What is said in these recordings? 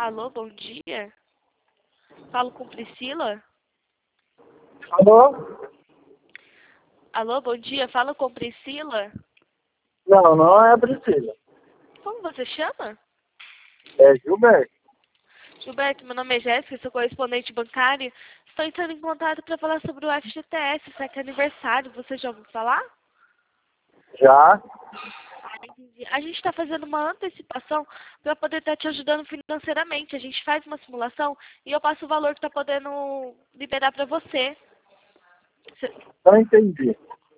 Alô, bom dia. Falo com Priscila? Alô? Alô, bom dia. Falo com Priscila? Não, não é a Priscila. Como você chama? É Gilberto. Gilberto, meu nome é Jéssica, sou correspondente bancário. Estou entrando em contato para falar sobre o FGTS, só que é aniversário. Você já ouviu falar? Já? Entendi. A gente está fazendo uma antecipação para poder estar te ajudando financeiramente. A gente faz uma simulação e eu passo o valor que está podendo liberar para você. Não entendi.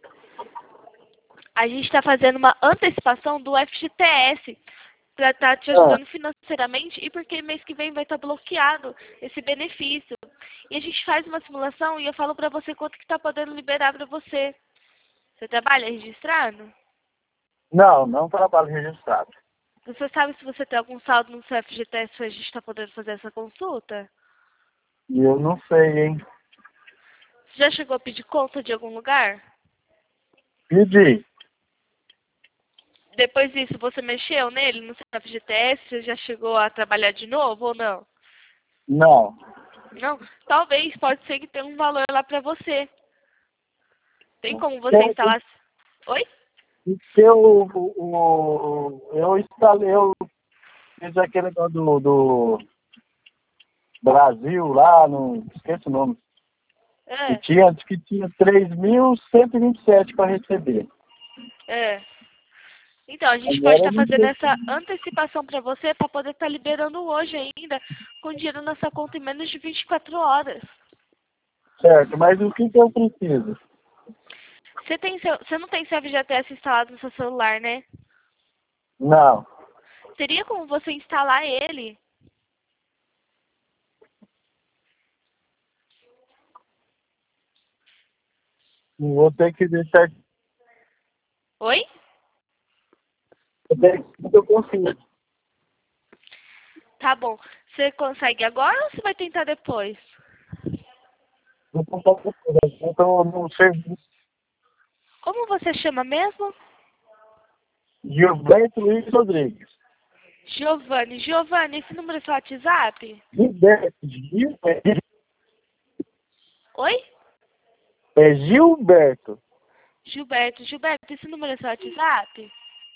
A gente está fazendo uma antecipação do FGTS para estar te Ah, ajudando financeiramente e porque mês que vem vai estar bloqueado esse benefício. E a gente faz uma simulação e eu falo para você quanto que está podendo liberar para você. Você trabalha registrado? não, não trabalho registrado. Você sabe se você tem algum saldo no seu FGTS para a gente está podendo fazer essa consulta? E eu não sei, hein? Você já chegou a pedir conta de algum lugar? Pedi. Depois disso, você mexeu nele, no seu FGTS? Você já chegou a trabalhar de novo ou não? Não. Não? Talvez, pode ser que tenha um valor lá para você. Tem como você Eu, instalar... Oi? eu instalei, eu fiz aquele negócio do Brasil lá, não esqueço o nome. E É, diz que tinha 3.127 para receber. é. Então, a gente pode Agora eu estar não fazendo sei. essa antecipação para você para poder estar liberando hoje ainda com dinheiro na sua conta em menos de 24 horas. Certo, mas o que eu preciso? Você não tem seu FGTS instalado no seu celular, né? Não. Teria como você instalar ele? Vou ter que deixar. Oi? Vou ter que eu consigo. Tá bom. Você consegue agora ou você vai tentar depois? Vou contar pra você. Eu estou no serviço. Como você chama mesmo? Gilberto Luiz Rodrigues. Giovanni. Giovanni, esse número é seu WhatsApp? Gilberto. Oi? É Gilberto. Gilberto. Gilberto, esse número é seu WhatsApp?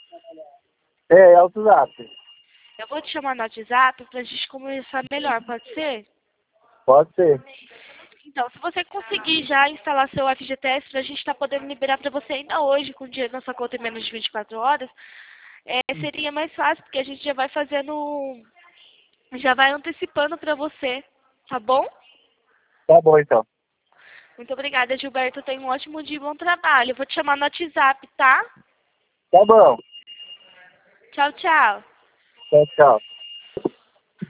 É WhatsApp. Eu vou te chamar no WhatsApp pra gente conversar melhor, pode ser? Pode ser. Então, se você conseguir já instalar seu FGTS pra gente estar podendo liberar pra você ainda hoje com dinheiro na sua conta em menos de 24 horas, seria mais fácil, porque a gente já vai fazendo, já vai antecipando pra você, tá bom? Tá bom, então. Muito obrigada, Gilberto. Tenha um ótimo dia e bom trabalho. Eu vou te chamar no WhatsApp, tá? Tá bom. Tchau, tchau. Tchau, tchau.